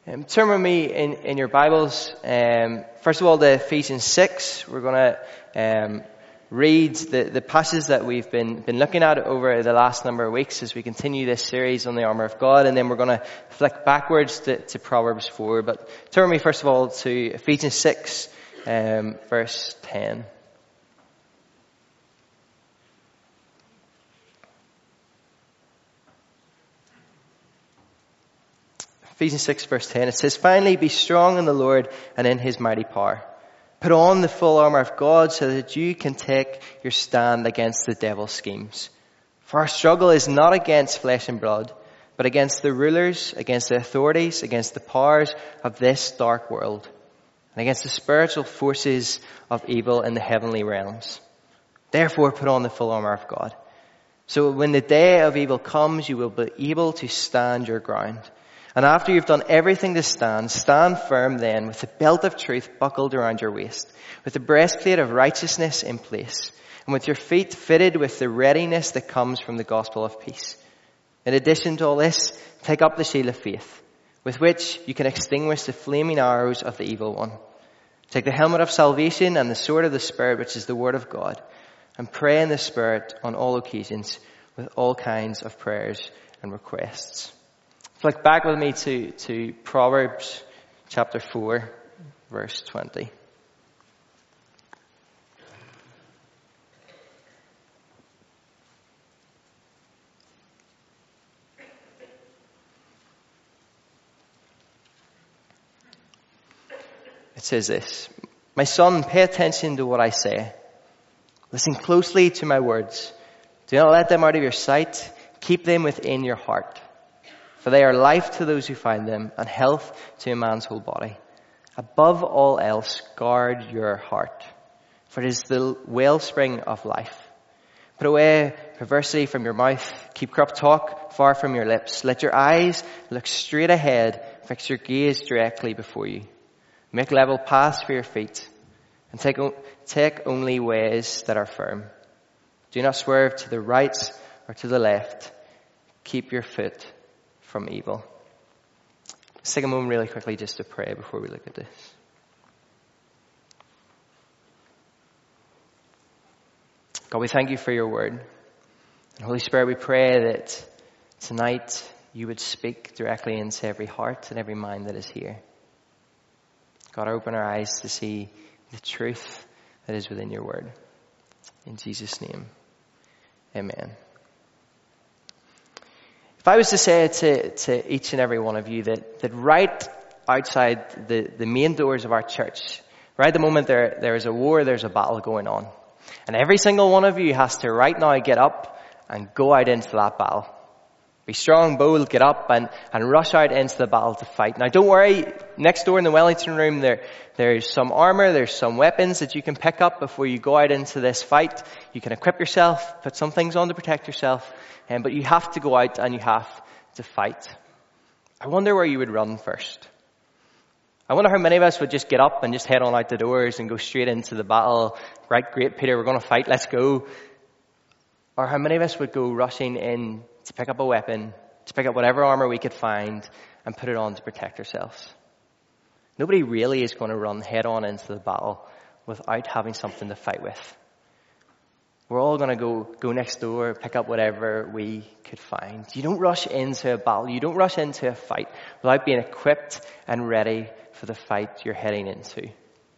Turn with me in your Bibles. First of all, to Ephesians 6. We're going to read the passage that we've been looking at over the last number of weeks as we continue this series on the armor of God, and then we're going to flick backwards to Proverbs 4. But turn with me first of all to Ephesians 6, verse 10. Ephesians 6 verse 10, it says, "Finally be strong in the Lord and in his mighty power. Put on the full armor of God so that you can take your stand against the devil's schemes. For our struggle is not against flesh and blood, but against the rulers, against the authorities, against the powers of this dark world, and against the spiritual forces of evil in the heavenly realms. Therefore put on the full armor of God, so when the day of evil comes, you will be able to stand your ground. And after you've done everything to stand, stand firm then with the belt of truth buckled around your waist, with the breastplate of righteousness in place, and with your feet fitted with the readiness that comes from the gospel of peace. In addition to all this, take up the shield of faith, with which you can extinguish the flaming arrows of the evil one. Take the helmet of salvation and the sword of the Spirit, which is the word of God, and pray in the Spirit on all occasions with all kinds of prayers and requests." Flick back with me to Proverbs chapter 4, verse 20. It says this, "My son, pay attention to what I say. Listen closely to my words. Do not let them out of your sight. Keep them within your heart. For they are life to those who find them, and health to a man's whole body. Above all else, guard your heart, for it is the wellspring of life. Put away perversity from your mouth. Keep corrupt talk far from your lips. Let your eyes look straight ahead. Fix your gaze directly before you. Make level paths for your feet, and take only ways that are firm. Do not swerve to the right or to the left. Keep your foot from evil." Let's take a moment really quickly just to pray before we look at this. God, we thank you for your word. And Holy Spirit, we pray that tonight you would speak directly into every heart and every mind that is here. God, open our eyes to see the truth that is within your word. In Jesus' name, amen. If I was to say to each and every one of you that right outside the main doors of our church, right at the moment there is a war, there's a battle going on. And every single one of you has to right now get up and go out into that battle. Be strong, bold, get up and rush out into the battle to fight. Now don't worry, next door in the Wellington room there's some armor, there's some weapons that you can pick up before you go out into this fight. You can equip yourself, put some things on to protect yourself, but you have to go out and you have to fight. I wonder where you would run first. I wonder how many of us would just get up and just head on out the doors and go straight into the battle. Right, great, Peter, we're going to fight, let's go. Or how many of us would go rushing in to pick up a weapon, to pick up whatever armor we could find and put it on to protect ourselves. Nobody really is going to run head on into the battle without having something to fight with. We're all going to go next door, pick up whatever we could find. You don't rush into a battle, you don't rush into a fight without being equipped and ready for the fight you're heading into.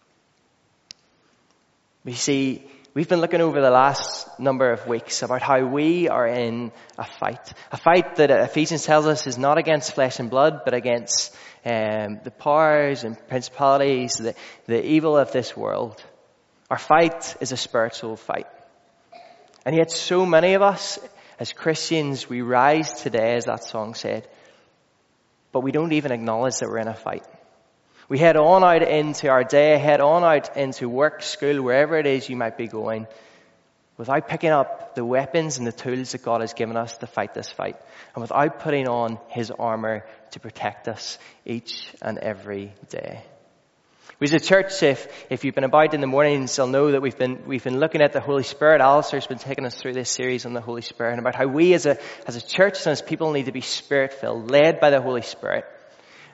We see, we've been looking over the last number of weeks about how we are in a fight that Ephesians tells us is not against flesh and blood, but against the powers and principalities, the evil of this world. Our fight is a spiritual fight. And yet so many of us as Christians, we rise today, as that song said, but we don't even acknowledge that we're in a fight. We head on out into our day, head on out into work, school, wherever it is you might be going, without picking up the weapons and the tools that God has given us to fight this fight, and without putting on his armor to protect us each and every day. We as a church, if you've been about in the mornings, you'll know that we've been looking at the Holy Spirit. Alistair's been taking us through this series on the Holy Spirit and about how we as a church and as people need to be Spirit-filled, led by the Holy Spirit.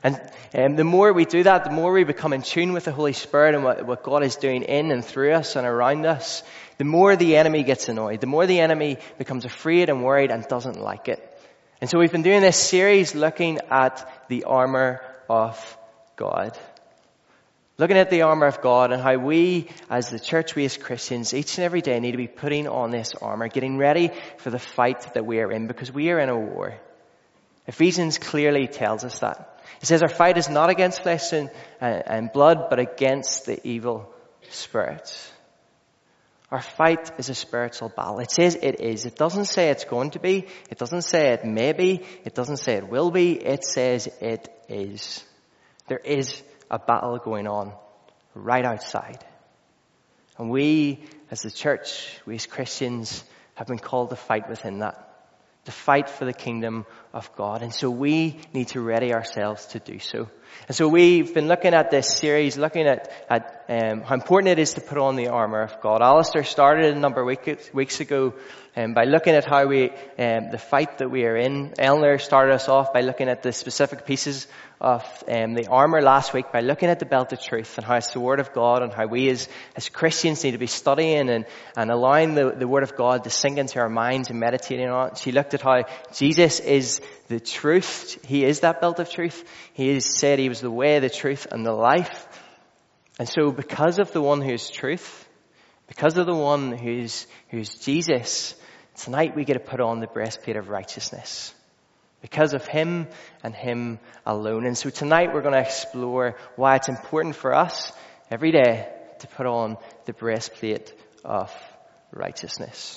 And the more we do that, the more we become in tune with the Holy Spirit and what God is doing in and through us and around us, the more the enemy gets annoyed, the more the enemy becomes afraid and worried and doesn't like it. And so we've been doing this series looking at the armor of God. Looking at the armor of God and how we as the church, we as Christians, each and every day need to be putting on this armor, getting ready for the fight that we are in, because we are in a war. Ephesians clearly tells us that. It says our fight is not against flesh and blood, but against the evil spirits. Our fight is a spiritual battle. It says it is. It doesn't say it's going to be. It doesn't say it may be. It doesn't say it will be. It says it is. There is a battle going on right outside. And we as the church, we as Christians have been called to fight within that. To fight for the kingdom of God. And so we need to ready ourselves to do so. And so we've been looking at this series, looking at how important it is to put on the armor of God. Alistair started a number of weeks ago by looking at how the fight that we are in. Eleanor started us off by looking at the specific pieces of the armor last week, by looking at the belt of truth and how it's the Word of God and how we as Christians need to be studying and allowing the Word of God to sink into our minds and meditating on it. She looked at how Jesus is the truth. He is that belt of truth. He has said He was the way, the truth, and the life. And so because of the one who is truth, because of the one who's Jesus, tonight we get to put on the breastplate of righteousness. Because of Him and Him alone. And so tonight we're going to explore why it's important for us every day to put on the breastplate of righteousness.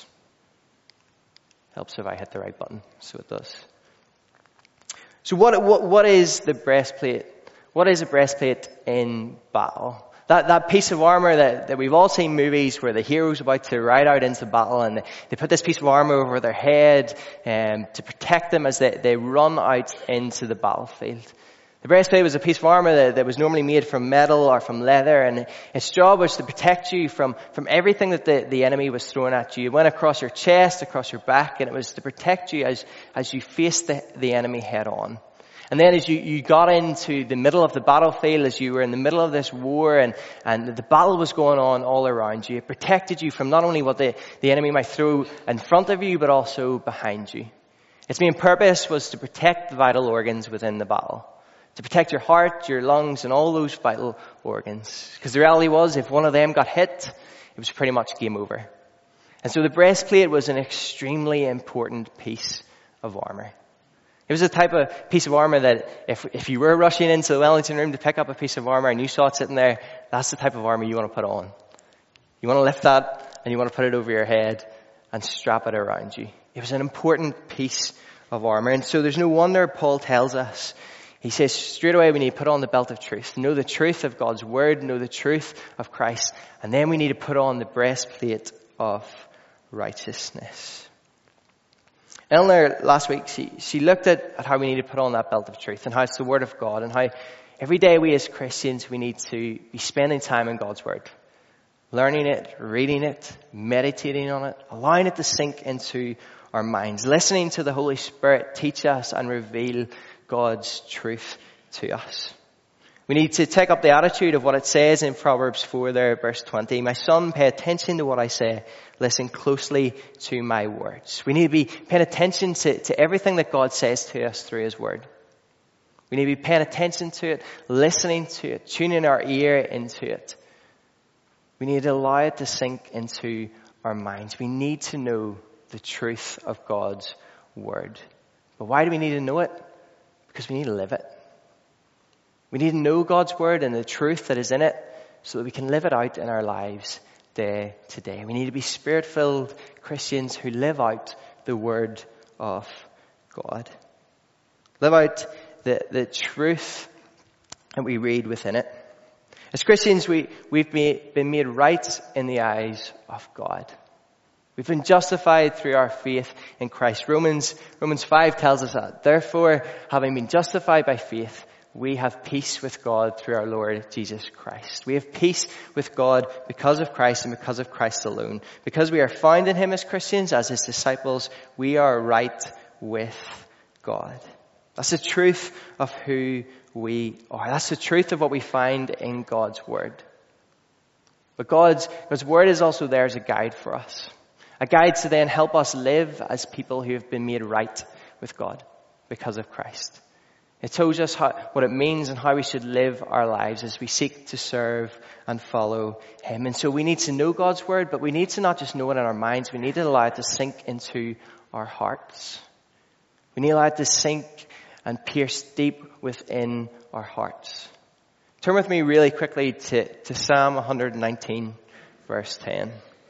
Helps if I hit the right button, so it does. So what is the breastplate? What is a breastplate in battle? That piece of armor that we've all seen movies where the hero's about to ride out into battle and they put this piece of armor over their head to protect them as they run out into the battlefield. The breastplate was a piece of armor that was normally made from metal or from leather, and its job was to protect you from everything that the enemy was throwing at you. It went across your chest, across your back, and it was to protect you as you faced the enemy head on. And then as you got into the middle of the battlefield, as you were in the middle of this war and the battle was going on all around you, it protected you from not only what the enemy might throw in front of you, but also behind you. Its main purpose was to protect the vital organs within the battle. To protect your heart, your lungs, and all those vital organs. Because the reality was, if one of them got hit, it was pretty much game over. And so the breastplate was an extremely important piece of armor. It was the type of piece of armor that if you were rushing into the Wellington room to pick up a piece of armor and you saw it sitting there, that's the type of armor you want to put on. You want to lift that and you want to put it over your head and strap it around you. It was an important piece of armor. And so there's no wonder Paul tells us, he says straight away we need to put on the belt of truth. Know the truth of God's word, know the truth of Christ. And then we need to put on the breastplate of righteousness. Eleanor last week, she looked at how we need to put on that belt of truth and how it's the Word of God and how every day we as Christians, we need to be spending time in God's Word. Learning it, reading it, meditating on it, allowing it to sink into our minds, listening to the Holy Spirit teach us and reveal God's truth to us. We need to take up the attitude of what it says in Proverbs 4 there, verse 20. My son, pay attention to what I say. Listen closely to my words. We need to be paying attention to everything that God says to us through His Word. We need to be paying attention to it, listening to it, tuning our ear into it. We need to allow it to sink into our minds. We need to know the truth of God's Word. But why do we need to know it? Because we need to live it. We need to know God's Word and the truth that is in it so that we can live it out in our lives day to day. We need to be Spirit-filled Christians who live out the Word of God. Live out the truth that we read within it. As Christians, we've been made right in the eyes of God. We've been justified through our faith in Christ. Romans 5 tells us that. Therefore, having been justified by faith, we have peace with God through our Lord Jesus Christ. We have peace with God because of Christ and because of Christ alone. Because we are found in Him as Christians, as His disciples, we are right with God. That's the truth of who we are. That's the truth of what we find in God's Word. But God's Word is also there as a guide for us. A guide to then help us live as people who have been made right with God because of Christ. It tells us what it means and how we should live our lives as we seek to serve and follow Him. And so we need to know God's Word, but we need to not just know it in our minds. We need to allow it to sink into our hearts. We need to allow it to sink and pierce deep within our hearts. Turn with me really quickly to Psalm 119, verse 10.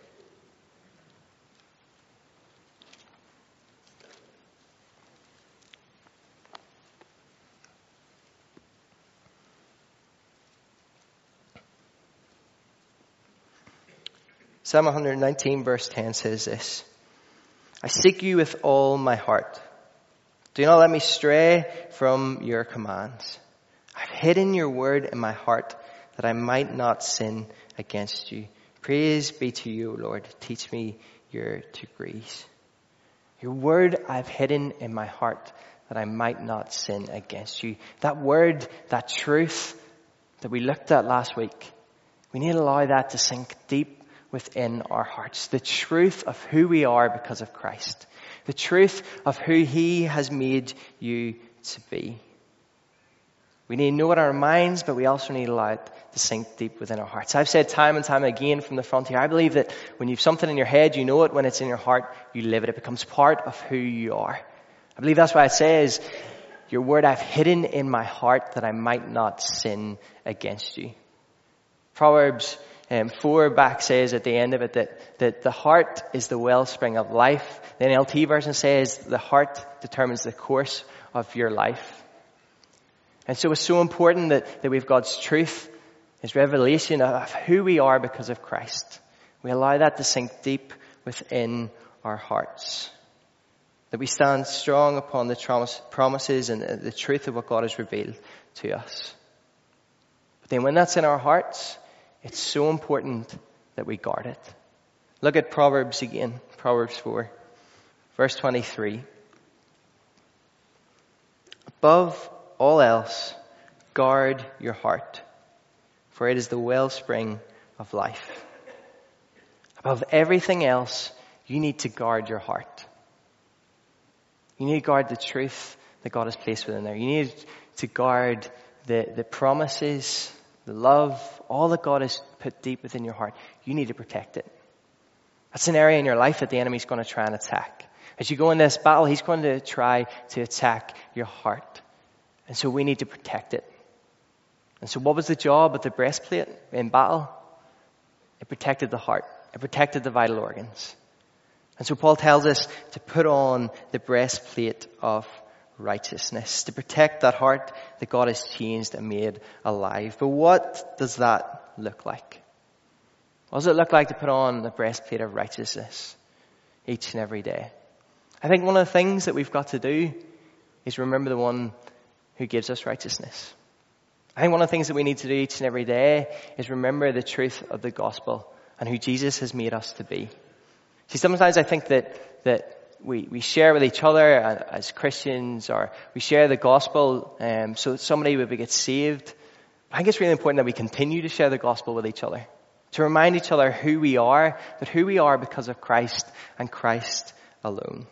Psalm 119 verse 10 says this: I seek you with all my heart. Do not let me stray from your commands. I've hidden your word in my heart that I might not sin against you. Praise be to you, O Lord. Teach me your decrees. Your word I've hidden in my heart that I might not sin against you. That word, that truth that we looked at last week, we need to allow that to sink deep within our hearts. The truth of who we are because of Christ. The truth of who He has made you to be. We need to know it in our minds, but we also need to allow it to sink deep within our hearts. I've said time and time again from the front here, I believe that when you've something in your head, you know it. When it's in your heart, you live it. It becomes part of who you are. I believe that's why it says, your word I've hidden in my heart that I might not sin against you. Proverbs 4 back says at the end of it that the heart is the wellspring of life. The NLT version says the heart determines the course of your life. And so it's so important that we've God's truth, His revelation of who we are because of Christ. We allow that to sink deep within our hearts. That we stand strong upon the promises and the truth of what God has revealed to us. But then when that's in our hearts, it's so important that we guard it. Look at Proverbs again, Proverbs 4, verse 23. Above all else, guard your heart, for it is the wellspring of life. Above everything else, you need to guard your heart. You need to guard the truth that God has placed within there. You need to guard the promises, the love, all that God has put deep within your heart. You need to protect it. That's an area in your life that the enemy's going to try and attack. As you go in this battle, he's going to try to attack your heart. And so we need to protect it. And so what was the job of the breastplate in battle? It protected the heart. It protected the vital organs. And so Paul tells us to put on the breastplate of righteousness, to protect that heart that God has changed and made alive. But what does that look like? What does it look like to put on the breastplate of righteousness each and every day? I think one of the things that we've got to do is remember the one who gives us righteousness. I think one of the things that we need to do each and every day is remember the truth of the gospel and who Jesus has made us to be. See, sometimes I think that we share with each other as Christians, or we share the gospel so that somebody would get saved. I think it's really important that we continue to share the gospel with each other, to remind each other who we are, that who we are because of Christ and Christ alone.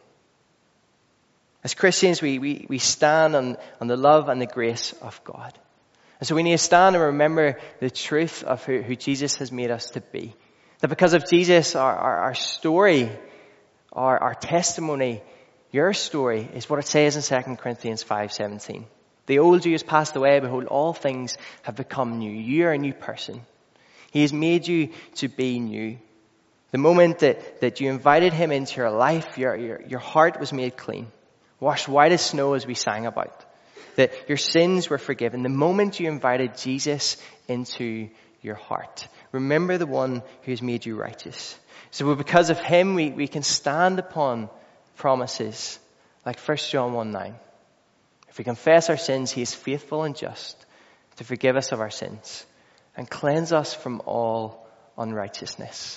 As Christians, we stand on the love and the grace of God. And so we need to stand and remember the truth of who Jesus has made us to be. That because of Jesus, our story, our testimony, your story is what it says in 2 Corinthians 5:17. The old you has passed away, behold, all things have become new. You are a new person. He has made you to be new. The moment that you invited Him into your life, your heart was made clean. Washed white as snow, as we sang about. That your sins were forgiven. The moment you invited Jesus into your heart. Remember the one who has made you righteous. So because of Him, we can stand upon promises like 1 John 1:9. If we confess our sins, He is faithful and just to forgive us of our sins and cleanse us from all unrighteousness.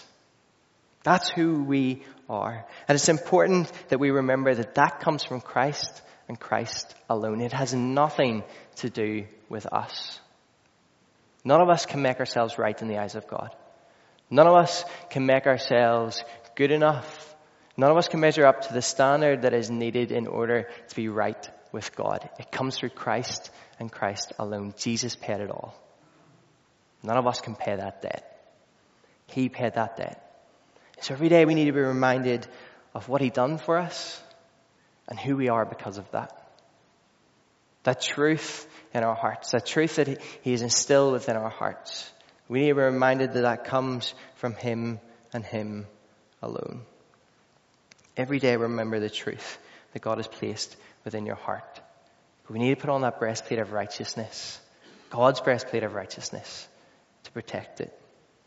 That's who we are. And it's important that we remember that comes from Christ and Christ alone. It has nothing to do with us. None of us can make ourselves right in the eyes of God. None of us can make ourselves good enough. None of us can measure up to the standard that is needed in order to be right with God. It comes through Christ and Christ alone. Jesus paid it all. None of us can pay that debt. He paid that debt. So every day we need to be reminded of what He done for us and who we are because of that. That truth in our hearts, that truth that He has instilled within our hearts. We need to be reminded that that comes from Him and Him alone. Every day remember the truth that God has placed within your heart. But we need to put on that breastplate of righteousness, God's breastplate of righteousness, to protect it.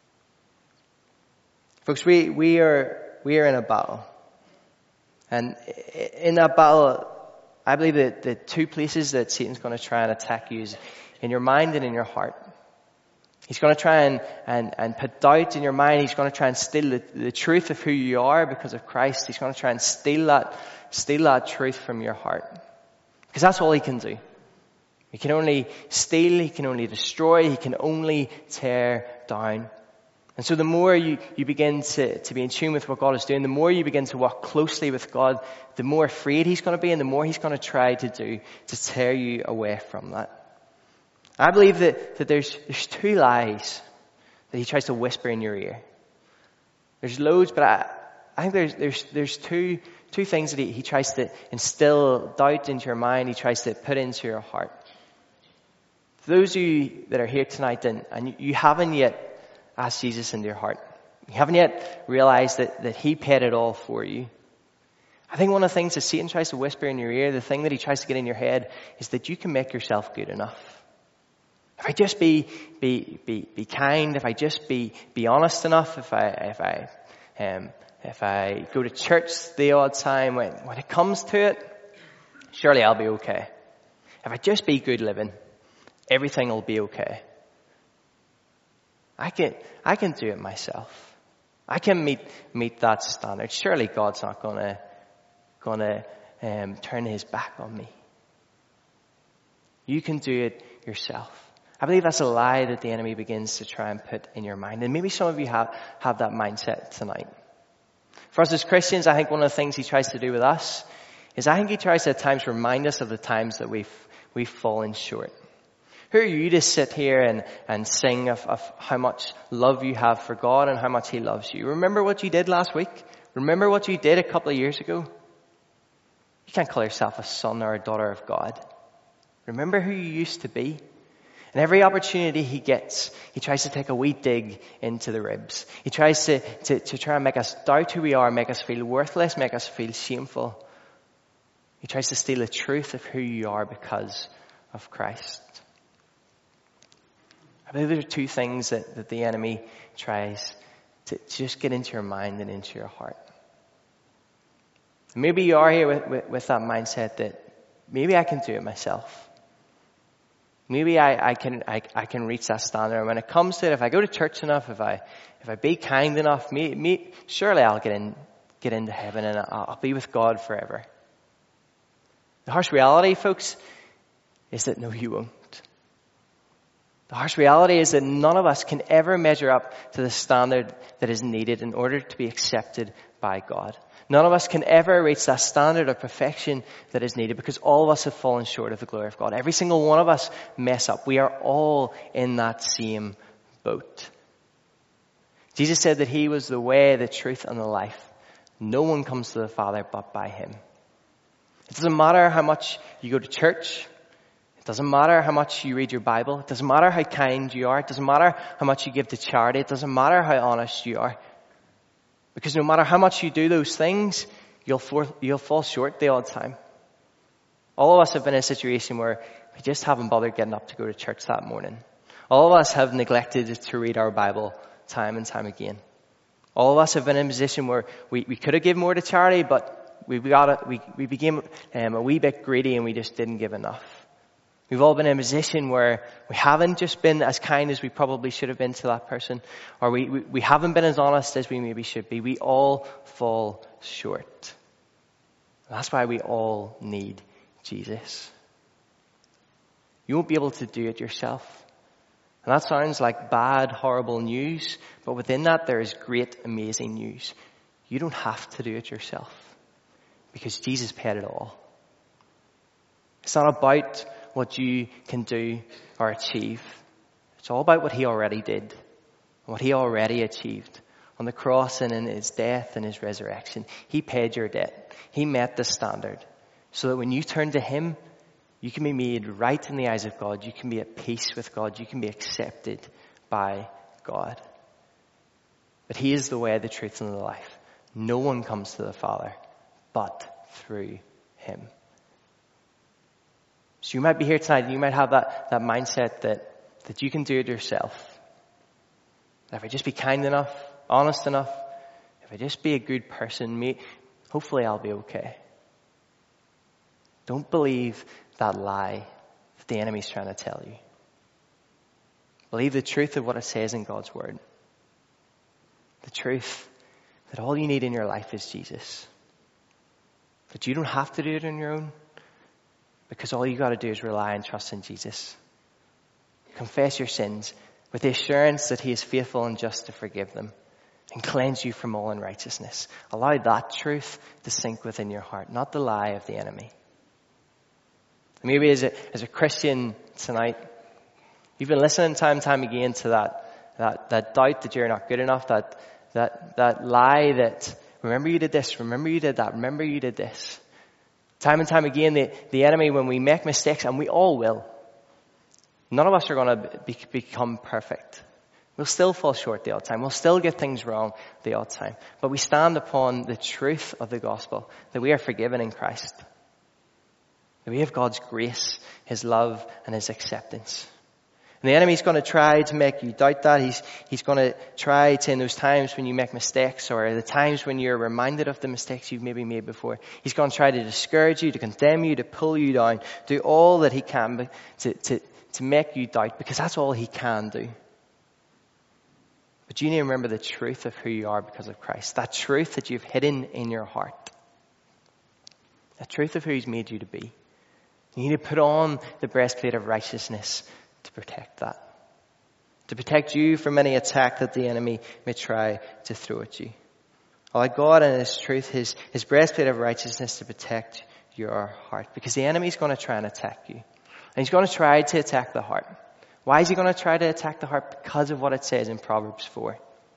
Folks, we are in a battle. And in that battle, I believe that the two places that Satan's going to try and attack you is in your mind and in your heart. He's going to try and put doubt in your mind. He's going to try and steal the truth of who you are because of Christ. He's going to try and steal that truth from your heart. Because that's all he can do. He can only steal, he can only destroy, he can only tear down. And so the more you begin to be in tune with what God is doing, the more you begin to walk closely with God, the more afraid he's going to be and the more he's going to try to do to tear you away from that. I believe that there's two lies that he tries to whisper in your ear. There's loads, but I think there's two things that he tries to instill doubt into your mind, he tries to put into your heart. For those of you that are here tonight and you haven't yet asked Jesus into your heart, you haven't yet realized that he paid it all for you, I think one of the things that Satan tries to whisper in your ear, the thing that he tries to get in your head, is that you can make yourself good enough. If I just be kind, if I just be honest enough, if I go to church the odd time, when it comes to it, surely I'll be okay. If I just be good living, everything will be okay. I can do it myself. I can meet that standard. Surely God's not gonna turn his back on me. You can do it yourself. I believe that's a lie that the enemy begins to try and put in your mind. And maybe some of you have that mindset tonight. For us as Christians, I think one of the things he tries to do with us is I think he tries to at times remind us of the times that we've fallen short. Who are you to sit here and sing of how much love you have for God and how much he loves you? Remember what you did last week? Remember what you did a couple of years ago? You can't call yourself a son or a daughter of God. Remember who you used to be? And every opportunity he gets, he tries to take a wee dig into the ribs. He tries to try and make us doubt who we are, make us feel worthless, make us feel shameful. He tries to steal the truth of who you are because of Christ. I believe there are two things that the enemy tries to just get into your mind and into your heart. Maybe you are here with that mindset that maybe I can do it myself. Maybe I can reach that standard. And when it comes to it, if I go to church enough, if I be kind enough, surely I'll get into heaven and I'll be with God forever. The harsh reality, folks, is that no, you won't. The harsh reality is that none of us can ever measure up to the standard that is needed in order to be accepted by God. None of us can ever reach that standard of perfection that is needed because all of us have fallen short of the glory of God. Every single one of us mess up. We are all in that same boat. Jesus said that he was the way, the truth, and the life. No one comes to the Father but by him. It doesn't matter how much you go to church. It doesn't matter how much you read your Bible. It doesn't matter how kind you are. It doesn't matter how much you give to charity. It doesn't matter how honest you are. Because no matter how much you do those things, you'll fall short the odd time. All of us have been in a situation where we just haven't bothered getting up to go to church that morning. All of us have neglected to read our Bible time and time again. All of us have been in a position where we could have given more to charity, but we became a wee bit greedy and we just didn't give enough. We've all been in a position where we haven't just been as kind as we probably should have been to that person, or we haven't been as honest as we maybe should be. We all fall short. And that's why we all need Jesus. You won't be able to do it yourself. And that sounds like bad, horrible news, but within that there is great, amazing news. You don't have to do it yourself because Jesus paid it all. It's not about what you can do or achieve. It's all about what he already did, what he already achieved on the cross and in his death and his resurrection. He paid your debt. He met the standard so that when you turn to him, you can be made right in the eyes of God. You can be at peace with God. You can be accepted by God. But he is the way, the truth, and the life. No one comes to the Father but through him. So you might be here tonight and you might have that mindset that you can do it yourself. That if I just be kind enough, honest enough, if I just be a good person, hopefully I'll be okay. Don't believe that lie that the enemy's trying to tell you. Believe the truth of what it says in God's word. The truth that all you need in your life is Jesus. That you don't have to do it on your own, because all you got to do is rely and trust in Jesus. Confess your sins with the assurance that he is faithful and just to forgive them and cleanse you from all unrighteousness. Allow that truth to sink within your heart, not the lie of the enemy. Maybe as a Christian tonight, you've been listening time and time again to that doubt that you're not good enough, that lie that, remember you did this, remember you did that, remember you did this. Time and time again, the enemy, when we make mistakes, and we all will, none of us are going to become perfect. We'll still fall short the odd time. We'll still get things wrong the odd time. But we stand upon the truth of the gospel, that we are forgiven in Christ. That we have God's grace, his love, and his acceptance. And the enemy's going to try to make you doubt that. He's going to try to, in those times when you make mistakes, or the times when you're reminded of the mistakes you've maybe made before, he's going to try to discourage you, to condemn you, to pull you down, do all that he can to make you doubt, because that's all he can do. But you need to remember the truth of who you are because of Christ. That truth that you've hidden in your heart. The truth of who he's made you to be. You need to put on the breastplate of righteousness to protect that. To protect you from any attack that the enemy may try to throw at you. Allow God and his truth, his breastplate of righteousness to protect your heart. Because the enemy is going to try and attack you. And he's going to try to attack the heart. Why is he going to try to attack the heart? Because of what it says in Proverbs 4.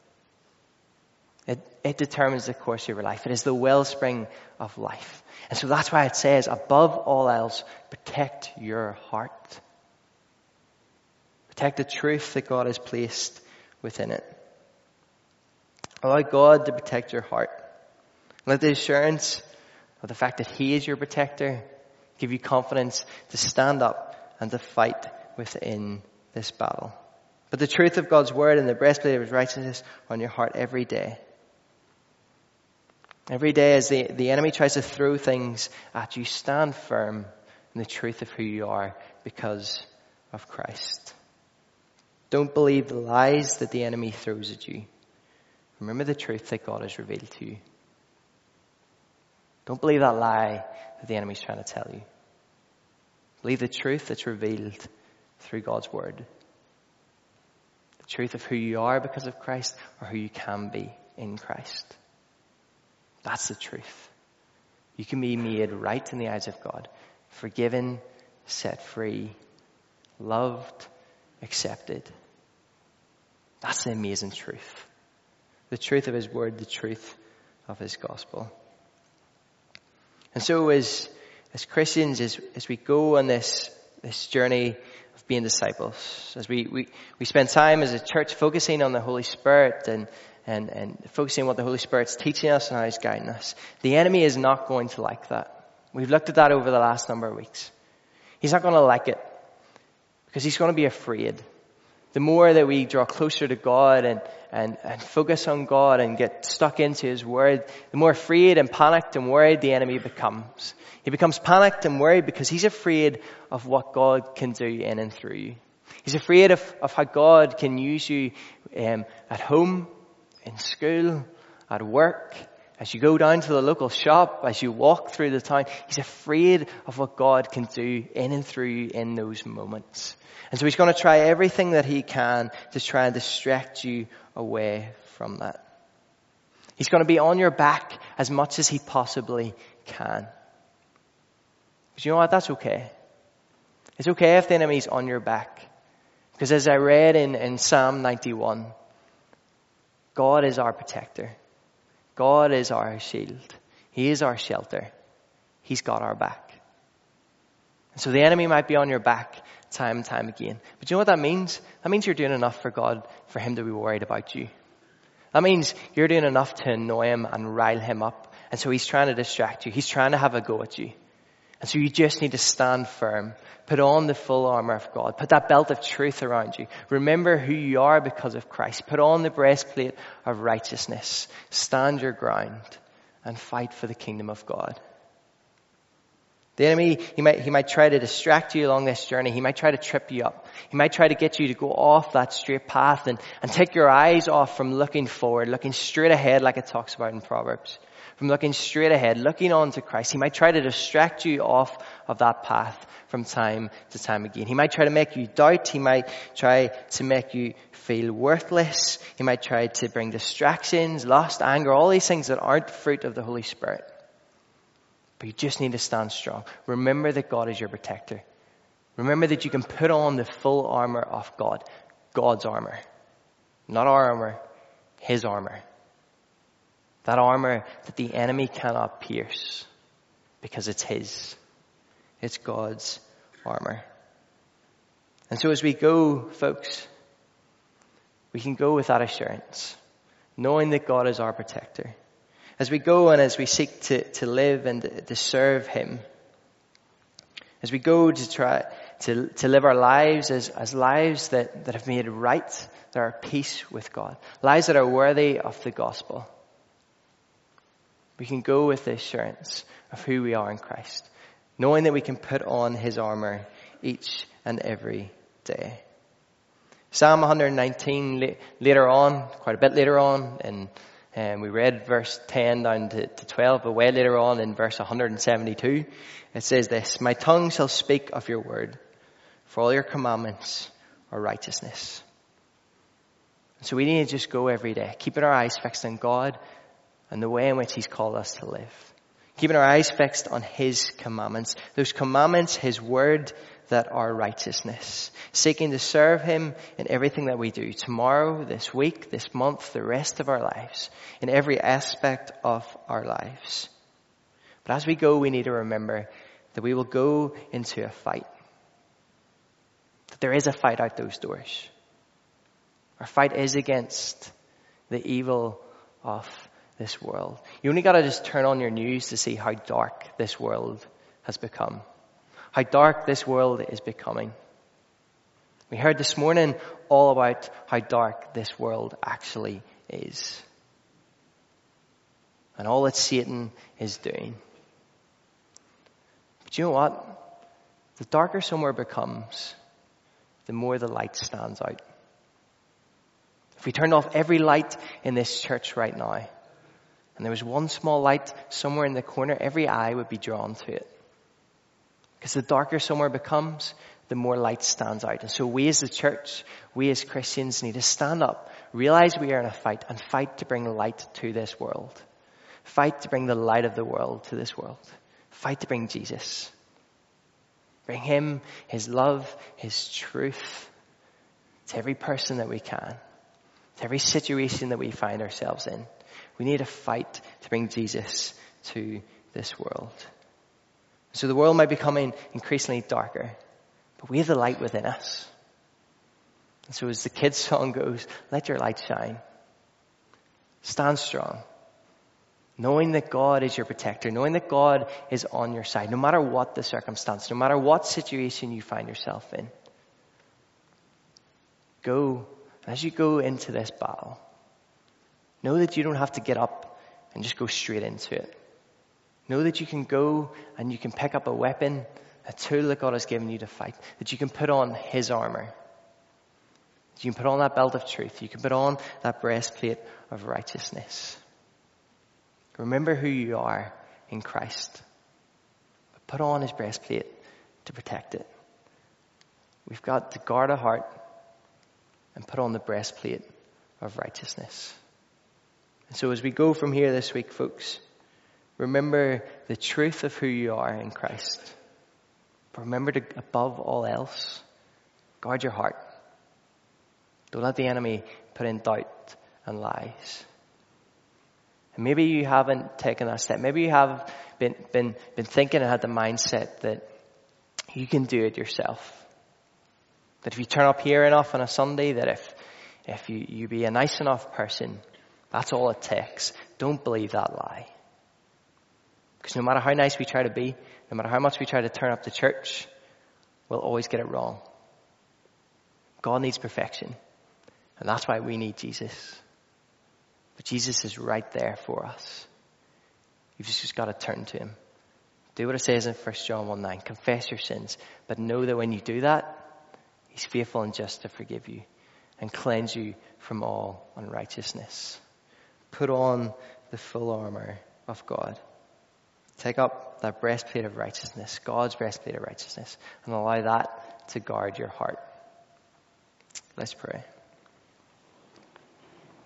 It determines the course of your life. It is the wellspring of life. And so that's why it says, above all else, protect your heart. Protect the truth that God has placed within it. Allow God to protect your heart. Let the assurance of the fact that he is your protector give you confidence to stand up and to fight within this battle. But the truth of God's word and the breastplate of his righteousness on your heart every day. Every day as the enemy tries to throw things at you, stand firm in the truth of who you are because of Christ. Don't believe the lies that the enemy throws at you. Remember the truth that God has revealed to you. Don't believe that lie that the enemy's trying to tell you. Believe the truth that's revealed through God's word. The truth of who you are because of Christ, or who you can be in Christ. That's the truth. You can be made right in the eyes of God. Forgiven, set free, loved, accepted. That's the amazing truth. The truth of his word, the truth of his gospel. And so as Christians, as we go on this journey of being disciples, as we spend time as a church focusing on the Holy Spirit and focusing on what the Holy Spirit's teaching us and how he's guiding us, the enemy is not going to like that. We've looked at that over the last number of weeks. He's not going to like it because he's going to be afraid. The more that we draw closer to God and focus on God and get stuck into his word, the more afraid and panicked and worried the enemy becomes. He becomes panicked and worried because he's afraid of what God can do in and through you. He's afraid of how God can use you at home, in school, at work, As you go down to the local shop, as you walk through the town, he's afraid of what God can do in and through you in those moments. And so he's going to try everything that he can to try and distract you away from that. He's going to be on your back as much as he possibly can. But you know what? That's okay. It's okay if the enemy's on your back. Because as I read in Psalm 91, God is our protector. God is our shield. He is our shelter. He's got our back. And so the enemy might be on your back time and time again. But you know what that means? That means you're doing enough for God for him to be worried about you. That means you're doing enough to annoy him and rile him up. And so he's trying to distract you. He's trying to have a go at you. And so you just need to stand firm. Put on the full armor of God. Put that belt of truth around you. Remember who you are because of Christ. Put on the breastplate of righteousness. Stand your ground and fight for the kingdom of God. The enemy, he might try to distract you along this journey. He might try to trip you up. He might try to get you to go off that straight path and take your eyes off from looking forward, looking straight ahead like it talks about in Proverbs. From looking straight ahead, looking on to Christ. He might try to distract you off of that path from time to time again. He might try to make you doubt. He might try to make you feel worthless. He might try to bring distractions, lust, anger, all these things that aren't fruit of the Holy Spirit. But you just need to stand strong. Remember that God is your protector. Remember that you can put on the full armor of God. God's armor. Not our armor, his armor. That armor that the enemy cannot pierce because it's his. It's God's armor. And so as we go, folks, we can go with that assurance, knowing that God is our protector. As we go and as we seek to live and to serve him, as we go to try to live our lives as lives that have made right, that are at peace with God, lives that are worthy of the gospel, we can go with the assurance of who we are in Christ, knowing that we can put on his armor each and every day. Psalm 119 later on, quite a bit later on, and we read verse 10 down to 12, but way later on in verse 172, it says this: "My tongue shall speak of your word, for all your commandments are righteousness." So we need to just go every day, keeping our eyes fixed on God and the way in which he's called us to live. Keeping our eyes fixed on his commandments. Those commandments, his word, that are righteousness. Seeking to serve him in everything that we do. Tomorrow, this week, this month, the rest of our lives. In every aspect of our lives. But as we go, we need to remember that we will go into a fight. That there is a fight out those doors. Our fight is against the evil of this world. You only got to just turn on your news to see how dark this world has become. How dark this world is becoming. We heard this morning all about how dark this world actually is. And all that Satan is doing. But you know what? The darker somewhere becomes, the more the light stands out. If we turned off every light in this church right now, and there was one small light somewhere in the corner, every eye would be drawn to it. Because the darker somewhere becomes, the more light stands out. And so we as the church, we as Christians need to stand up, realize we are in a fight, and fight to bring light to this world. Fight to bring the light of the world to this world. Fight to bring Jesus. Bring him, his love, his truth to every person that we can, to every situation that we find ourselves in. We need to fight to bring Jesus to this world. So the world might be becoming increasingly darker, but we have the light within us. And so as the kids' song goes, let your light shine. Stand strong. Knowing that God is your protector, knowing that God is on your side, no matter what the circumstance, no matter what situation you find yourself in. Go, as you go into this battle, know that you don't have to get up and just go straight into it. Know that you can go and you can pick up a weapon, a tool that God has given you to fight. That you can put on his armor. You can put on that belt of truth. You can put on that breastplate of righteousness. Remember who you are in Christ. But put on his breastplate to protect it. We've got to guard our heart and put on the breastplate of righteousness. And so as we go from here this week, folks, remember the truth of who you are in Christ. But remember to, above all else, guard your heart. Don't let the enemy put in doubt and lies. And maybe you haven't taken that step. Maybe you have been thinking and had the mindset that you can do it yourself. That if you turn up here enough on a Sunday, that if you be a nice enough person, that's all it takes. Don't believe that lie. Because no matter how nice we try to be, no matter how much we try to turn up to church, we'll always get it wrong. God needs perfection. And that's why we need Jesus. But Jesus is right there for us. You've just got to turn to him. Do what it says in 1 John 1:9. Confess your sins. But know that when you do that, he's faithful and just to forgive you and cleanse you from all unrighteousness. Put on the full armor of God. Take up that breastplate of righteousness, God's breastplate of righteousness, and allow that to guard your heart. Let's pray.